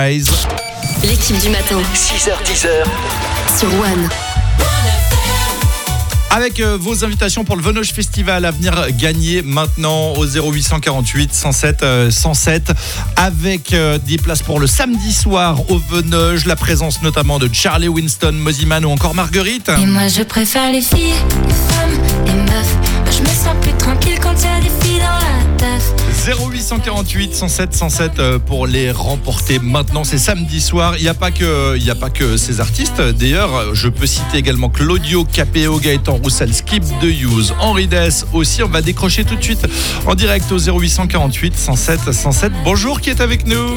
L'équipe du matin. 6h-10h sur One. Avec vos invitations pour le Venoge Festival à venir gagner maintenant au 0848 107 107 avec des places pour le samedi soir au Venoge, la présence notamment de Charlie Winston, Mosiman ou encore Marguerite. Et moi je préfère les filles, les femmes, les meufs. Moi je me sens plus tranquille quand il y a des filles dans la teuf. 0848 107 107 pour les remporter maintenant, c'est samedi soir. Il n'y a pas que ces artistes. D'ailleurs, je peux citer également Claudio Capéo, Gaëtan Roussel, Skip de Use, Henri Dess aussi. On va décrocher tout de suite en direct au 0848 107 107. Bonjour, qui est avec nous?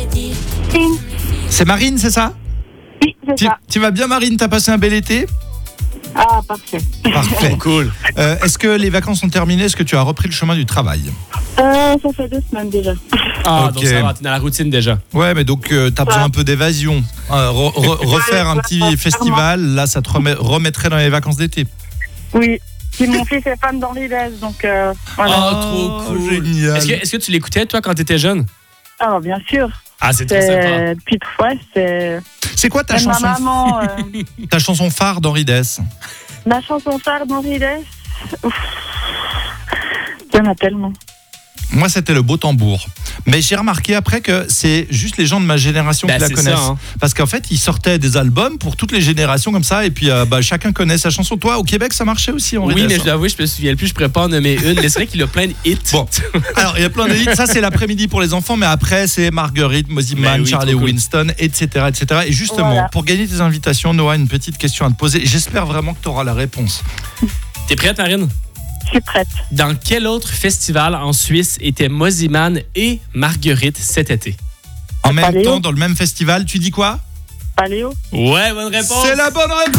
C'est Marine, c'est ça? Oui, c'est ça. Tu vas bien, Marine? T'as passé un bel été? Ah, parfait. Parfait. Cool. Est-ce que les vacances sont terminées? Est-ce que tu as repris le chemin du travail? Ça fait 2 semaines déjà. Ah, Ok. donc ça va, t'es dans la routine déjà. Ouais, mais donc t'as besoin un peu d'évasion. Refaire un petit festival, là, ça te remettrait dans les vacances d'été. Oui. Puis mon fils est fan d'Henri Dess, donc voilà. Ah, trop cool. Génial. Est-ce que tu l'écoutais, toi, quand t'étais jeune? Ah, bien sûr. Ah, c'est trop sympa. Depuis c'est... C'est quoi ta Même chanson, ma maman... ta chanson phare d'Henri Dess? ma chanson phare d'Henri Dess, ouf. Il y en a tellement. Moi, c'était le beau tambour. Mais j'ai remarqué après que c'est juste les gens de ma génération qui la c'est connaissent. ça, hein. Parce qu'en fait, ils sortaient des albums pour toutes les générations comme ça. Et puis, chacun connaît sa chanson. Toi, au Québec, ça marchait aussi, Henri Oui, Dess, mais je dois avouer, je me souviens plus, je pourrais pas en nommer une. Mais c'est vrai qu'il a plein de hits. Bon, alors il y a plein de hits. Ça, c'est l'après-midi pour les enfants. Mais après, c'est Marguerite, Mosiman, Mais oui, Charlie trop cool. Winston, etc., etc. Et justement, Voilà. pour gagner tes invitations, Noah, une petite question à te poser. J'espère vraiment que tu auras la réponse. T'es prête, Marine? Je suis prête. Dans quel autre festival en Suisse étaient Mosiman et Marguerite cet été? En même Paléo. temps, dans le même festival, tu dis quoi? Paléo. Ouais, bonne réponse. C'est la bonne réponse.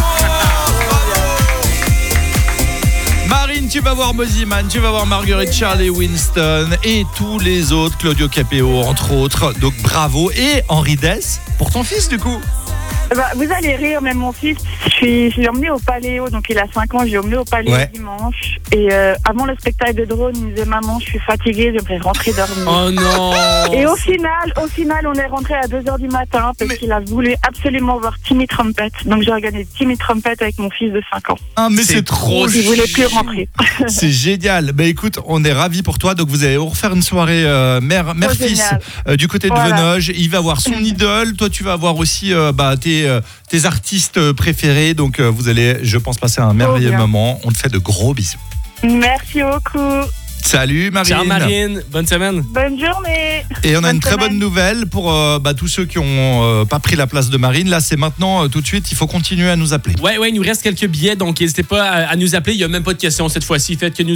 Marine, tu vas voir Mosiman, tu vas voir Marguerite, Charlie Winston et tous les autres, Claudio Capéo entre autres. Donc bravo. Et Henri Dess pour ton fils du coup. Vous allez rire, même mon fils, je l'ai emmené au Paléo, donc il a 5 ans, je l'ai emmené au Paléo Ouais. dimanche. Et avant le spectacle de drone, il me disait « Maman, je suis fatiguée, j'aimerais rentrer dormir ». Oh non. Et au final, on est rentré à 2h du matin parce qu'il a voulu absolument voir Timmy Trumpet. Donc j'ai regardé Timmy Trumpet avec mon fils de 5 ans. Ah mais c'est trop trop. Il voulait plus rentrer. C'est génial. Bah écoute, on est ravis pour toi. Donc vous allez refaire une soirée mère-fils génial. du côté de Voilà. Venoge. Il va voir son idole. Toi, tu vas voir aussi tes artistes préférés. Donc vous allez, je pense, passer un merveilleux bien. moment. On te fait de gros bisous. Merci beaucoup. Salut Marine. Ciao, Marine. Bonne semaine. Bonne journée. Et on a une très semaine. bonne nouvelle pour tous ceux qui n'ont pas pris la place de Marine. Là, c'est maintenant, tout de suite. Il faut continuer à nous appeler. Ouais, il nous reste quelques billets, donc n'hésitez pas à nous appeler. Il n'y a même pas de question cette fois-ci. Faites que nous